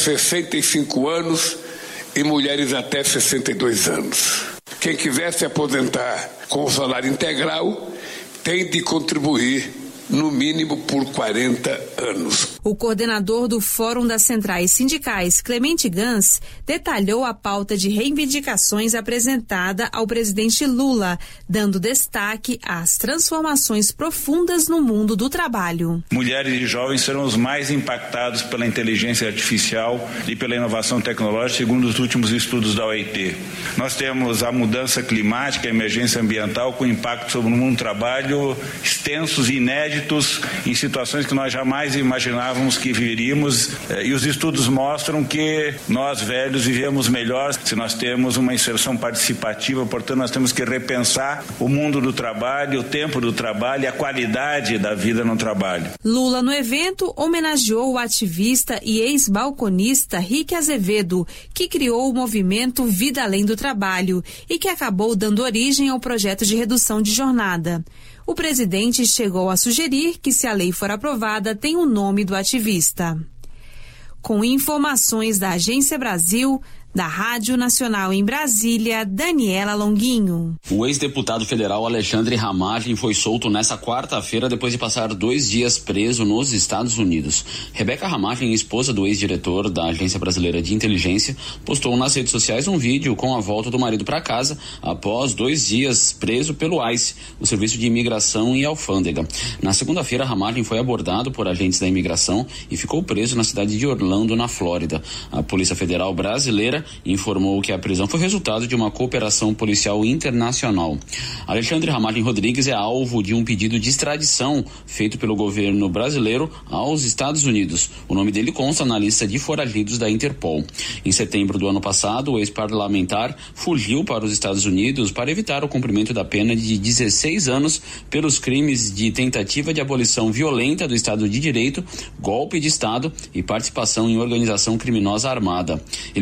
65 anos e mulheres até 62 anos. Quem quiser se aposentar com o salário integral tem de contribuir no mínimo por 40 anos. O coordenador do Fórum das Centrais Sindicais, Clemente Gans, detalhou a pauta de reivindicações apresentada ao presidente Lula, dando destaque às transformações profundas no mundo do trabalho. Mulheres e jovens serão os mais impactados pela inteligência artificial e pela inovação tecnológica, segundo os últimos estudos da OIT. Nós temos a mudança climática, a emergência ambiental, com impacto sobre o mundo do trabalho extensos e inéditos, em situações que nós jamais imaginávamos que viríamos, e os estudos mostram que nós velhos vivemos melhor se nós temos uma inserção participativa. Portanto, nós temos que repensar o mundo do trabalho, o tempo do trabalho e a qualidade da vida no trabalho. Lula, no evento, homenageou o ativista e ex-balconista Rick Azevedo, que criou o movimento Vida Além do Trabalho e que acabou dando origem ao projeto de redução de jornada. O presidente chegou a sugerir que, se a lei for aprovada, tenha o nome do ativista. Com informações da Agência Brasil, da Rádio Nacional em Brasília, Daniela Longuinho. O ex-deputado federal Alexandre Ramagem foi solto nesta quarta-feira depois de passar 2 dias preso nos Estados Unidos. Rebeca Ramagem, esposa do ex-diretor da Agência Brasileira de Inteligência, postou nas redes sociais um vídeo com a volta do marido para casa após 2 dias preso pelo ICE, o Serviço de Imigração e Alfândega. Na segunda-feira, Ramagem foi abordado por agentes da imigração e ficou preso na cidade de Orlando, na Flórida. A Polícia Federal Brasileira informou que a prisão foi resultado de uma cooperação policial internacional. Alexandre Ramagem Rodrigues é alvo de um pedido de extradição feito pelo governo brasileiro aos Estados Unidos. O nome dele consta na lista de foragidos da Interpol. Em setembro do ano passado, o ex-parlamentar fugiu para os Estados Unidos para evitar o cumprimento da pena de 16 anos pelos crimes de tentativa de abolição violenta do Estado de Direito, golpe de Estado e participação em organização criminosa armada. Ele fugiu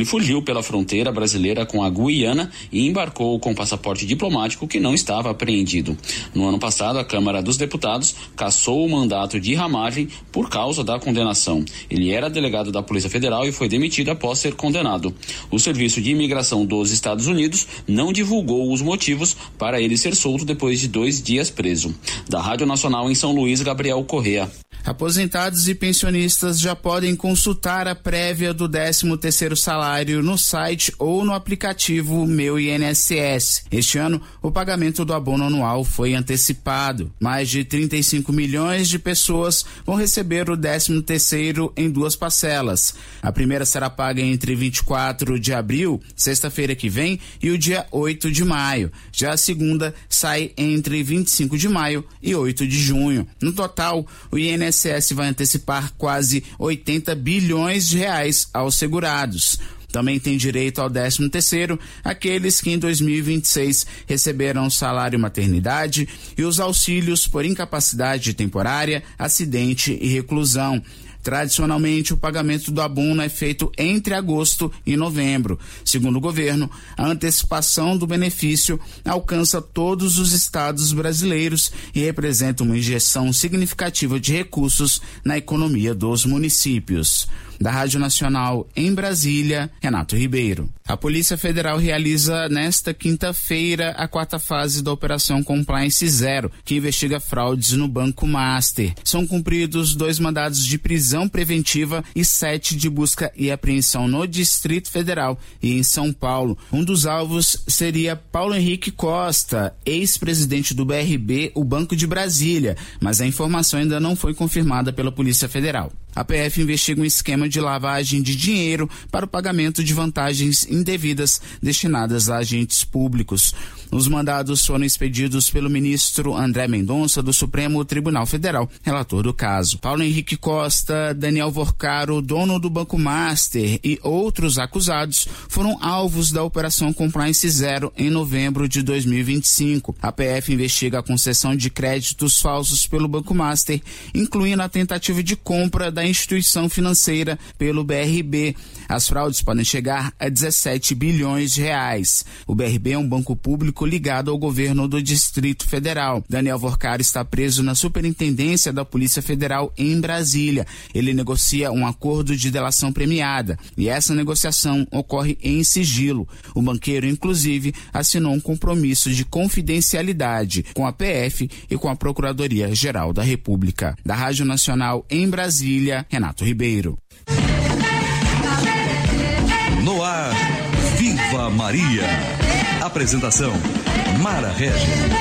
pela fronteira brasileira com a Guiana e embarcou com passaporte diplomático que não estava apreendido. No ano passado, a Câmara dos Deputados cassou o mandato de Ramagem por causa da condenação. Ele era delegado da Polícia Federal e foi demitido após ser condenado. O Serviço de Imigração dos Estados Unidos não divulgou os motivos para ele ser solto depois de 2 dias preso. Da Rádio Nacional em São Luís, Gabriel Correa. Aposentados e pensionistas já podem consultar a prévia do 13º salário no site ou no aplicativo Meu INSS. Este ano, o pagamento do abono anual foi antecipado. Mais de 35 milhões de pessoas vão receber o 13º em 2 parcelas. A primeira será paga entre 24 de abril, sexta-feira que vem, e o dia 8 de maio. Já a segunda sai entre 25 de maio e 8 de junho. No total, o INSS vai antecipar quase 80 bilhões de reais aos segurados. Também tem direito ao 13º aqueles que em 2026 receberam salário maternidade e os auxílios por incapacidade temporária, acidente e reclusão. Tradicionalmente, o pagamento do abono é feito entre agosto e novembro. Segundo o governo, a antecipação do benefício alcança todos os estados brasileiros e representa uma injeção significativa de recursos na economia dos municípios. Da Rádio Nacional em Brasília, Renato Ribeiro. A Polícia Federal realiza nesta quinta-feira a 4ª fase da Operação Compliance Zero, que investiga fraudes no Banco Master. São cumpridos 2 mandados de prisão preventiva e 7 de busca e apreensão no Distrito Federal e em São Paulo. Um dos alvos seria Paulo Henrique Costa, ex-presidente do BRB, o Banco de Brasília, mas a informação ainda não foi confirmada pela Polícia Federal. A PF investiga um esquema de lavagem de dinheiro para o pagamento de vantagens indevidas destinadas a agentes públicos. Os mandados foram expedidos pelo ministro André Mendonça do Supremo Tribunal Federal, relator do caso. Paulo Henrique Costa, Daniel Vorcaro, dono do Banco Master e outros acusados foram alvos da Operação Compliance Zero em novembro de 2025. A PF investiga a concessão de créditos falsos pelo Banco Master, incluindo a tentativa de compra da instituição financeira pelo BRB. As fraudes podem chegar a 17 bilhões de reais. O BRB é um banco público ligado ao governo do Distrito Federal. Daniel Vorcaro está preso na Superintendência da Polícia Federal em Brasília. Ele negocia um acordo de delação premiada e essa negociação ocorre em sigilo. O banqueiro, inclusive, assinou um compromisso de confidencialidade com a PF e com a Procuradoria-Geral da República. Da Rádio Nacional em Brasília, Renato Ribeiro. No ar, Viva Maria. Apresentação, Mara Regis.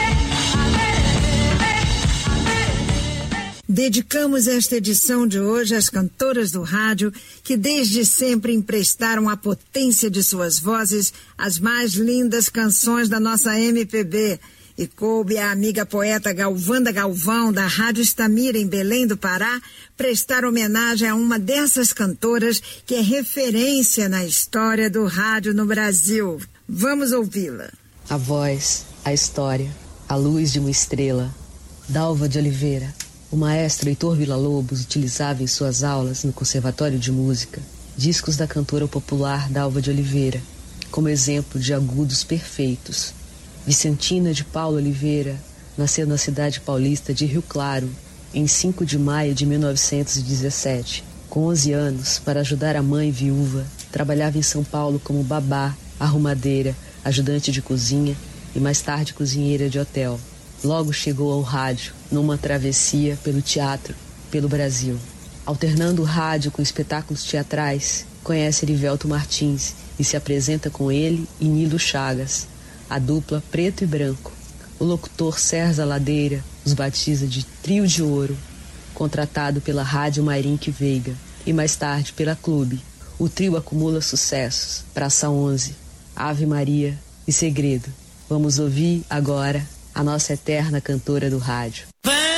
Dedicamos esta edição de hoje às cantoras do rádio que desde sempre emprestaram a potência de suas vozes às mais lindas canções da nossa MPB. E coube à amiga poeta Galvanda Galvão, da Rádio Estamira, em Belém do Pará, prestar homenagem a uma dessas cantoras que é referência na história do rádio no Brasil. Vamos ouvi-la. A voz, a história, a luz de uma estrela. Dalva de Oliveira. O maestro Heitor Villa-Lobos utilizava em suas aulas no Conservatório de Música discos da cantora popular Dalva de Oliveira, como exemplo de agudos perfeitos. Vicentina de Paulo Oliveira nasceu na cidade paulista de Rio Claro, em 5 de maio de 1917. Com 11 anos, para ajudar a mãe viúva, trabalhava em São Paulo como babá, arrumadeira, ajudante de cozinha e mais tarde cozinheira de hotel. Logo chegou ao rádio, numa travessia pelo teatro, pelo Brasil. Alternando o rádio com espetáculos teatrais, conhece Erivelto Martins e se apresenta com ele e Nilo Chagas, a dupla Preto e Branco. O locutor César Ladeira os batiza de Trio de Ouro, contratado pela Rádio Mairink Veiga e mais tarde pela Clube. O trio acumula sucessos: Praça 11, Ave Maria e Segredo. Vamos ouvir agora a nossa eterna cantora do rádio.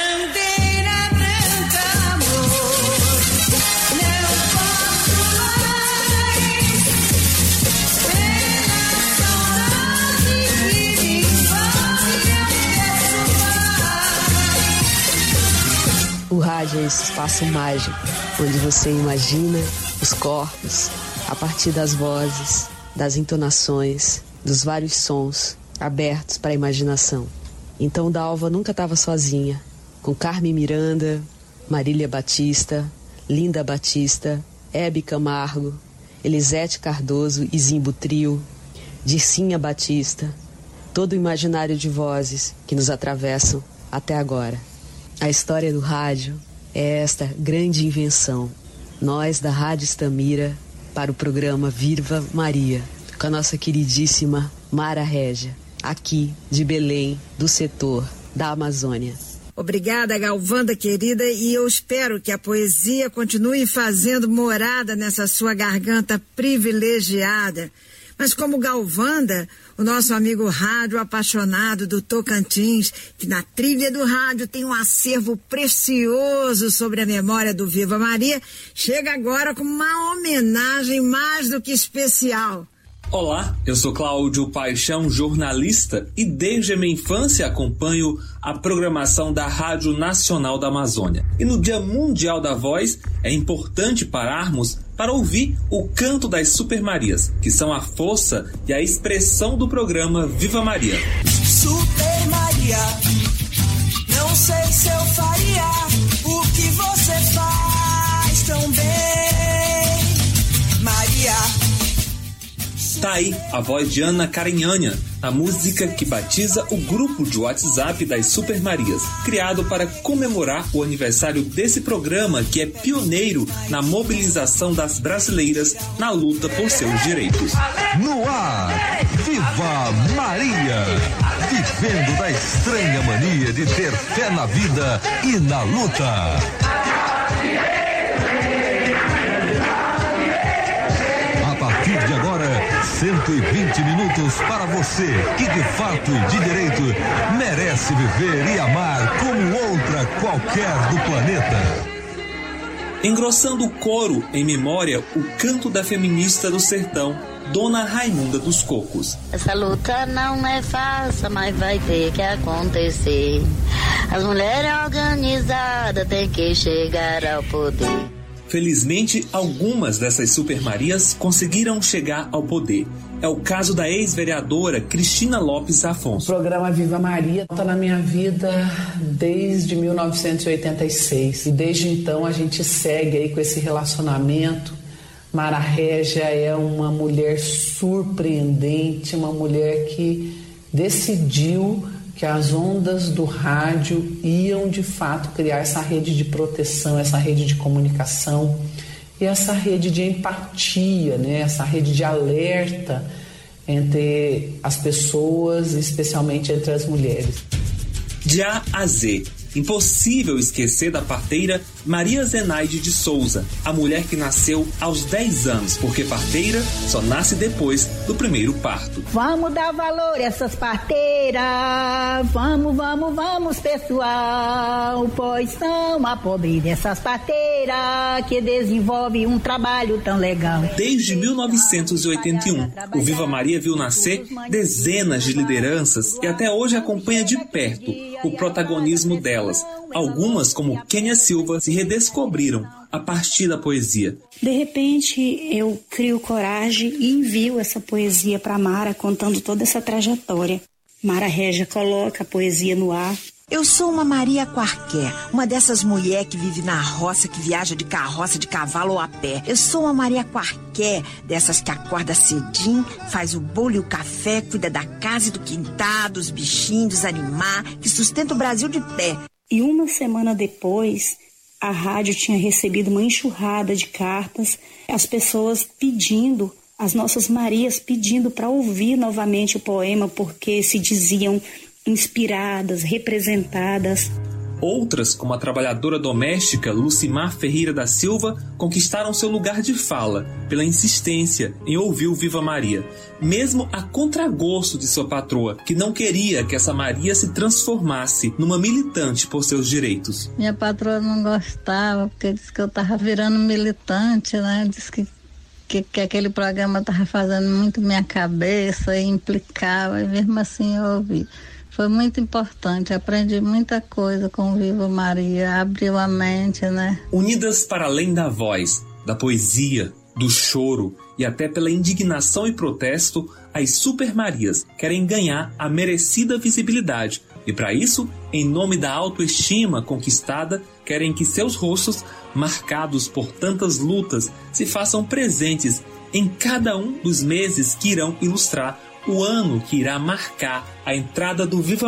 O rádio é esse espaço mágico, onde você imagina os corpos a partir das vozes, das entonações, dos vários sons abertos para a imaginação. Então Dalva nunca estava sozinha, com Carmen Miranda, Marília Batista, Linda Batista, Hebe Camargo, Elisete Cardoso e Zimbo Trio, Dircinha Batista, todo o imaginário de vozes que nos atravessam até agora. A história do rádio é esta grande invenção. Nós da Rádio Estamira para o programa Viva Maria, com a nossa queridíssima Mara Régia, aqui de Belém, do setor da Amazônia. Obrigada, Galvanda querida, e eu espero que a poesia continue fazendo morada nessa sua garganta privilegiada. Mas como Galvanda, o nosso amigo rádio apaixonado do Tocantins, que na trilha do rádio tem um acervo precioso sobre a memória do Viva Maria, chega agora com uma homenagem mais do que especial. Olá, eu sou Cláudio Paixão, jornalista, e desde a minha infância acompanho a programação da Rádio Nacional da Amazônia. E no Dia Mundial da Voz é importante pararmos para ouvir o canto das Super Marias, que são a força e a expressão do programa Viva Maria. Super Maria, não sei se eu faria o que você faz tão bem, Maria. Tá aí a voz de Ana Carinhanha, a música que batiza o grupo de WhatsApp das Super Marias, criado para comemorar o aniversário desse programa que é pioneiro na mobilização das brasileiras na luta por seus direitos. No ar, Viva Maria! Vivendo da estranha mania de ter fé na vida e na luta. A partir de agora, 120 minutos para você que de fato e de direito merece viver e amar como outra qualquer do planeta. Engrossando o coro em memória, o canto da feminista do sertão, Dona Raimunda dos Cocos. Essa luta não é fácil, mas vai ter que acontecer. As mulheres organizadas têm que chegar ao poder. Felizmente, algumas dessas Super Marias conseguiram chegar ao poder. É o caso da ex-vereadora Cristina Lopes Afonso. O programa Viva Maria está na minha vida desde 1986. E desde então a gente segue aí com esse relacionamento. Mara Régia é uma mulher surpreendente, uma mulher que decidiu que as ondas do rádio iam de fato criar essa rede de proteção, essa rede de comunicação e essa rede de empatia, né? Essa rede de alerta entre as pessoas, especialmente entre as mulheres. De A a Z, impossível esquecer da parteira Maria Zenaide de Souza, a mulher que nasceu aos 10 anos, porque parteira só nasce depois do primeiro parto. Vamos dar valor a essas parteiras, vamos pessoal, pois são a pobre dessas parteiras que desenvolve um trabalho tão legal. Desde 1981, o Viva Maria viu nascer dezenas de lideranças e até hoje acompanha de perto o protagonismo delas. Algumas, como Kênia Silva, se redescobriram a partir da poesia. De repente, eu crio coragem e envio essa poesia para Mara, contando toda essa trajetória. Mara Régia coloca a poesia no ar. Eu sou uma Maria qualquer, uma dessas mulheres que vive na roça, que viaja de carroça, de cavalo ou a pé. Eu sou uma Maria qualquer, dessas que acorda cedinho, faz o bolo e o café, cuida da casa e do quintal, dos bichinhos, dos animais, que sustenta o Brasil de pé. E uma semana depois, a rádio tinha recebido uma enxurrada de cartas, as pessoas pedindo, as nossas Marias pedindo para ouvir novamente o poema, porque se diziam inspiradas, representadas. Outras, como a trabalhadora doméstica Lucimar Ferreira da Silva, conquistaram seu lugar de fala pela insistência em ouvir o Viva Maria, mesmo a contragosto de sua patroa, que não queria que essa Maria se transformasse numa militante por seus direitos. Minha patroa não gostava, porque disse que eu estava virando militante, né? Disse que aquele programa estava fazendo muito minha cabeça e implicava, e mesmo assim eu ouvi. Foi muito importante, aprendi muita coisa com o Viva Maria, abriu a mente, né? Unidas para além da voz, da poesia, do choro e até pela indignação e protesto, as Super Marias querem ganhar a merecida visibilidade. E para isso, em nome da autoestima conquistada, querem que seus rostos, marcados por tantas lutas, se façam presentes em cada um dos meses que irão ilustrar o ano que irá marcar a entrada do Viva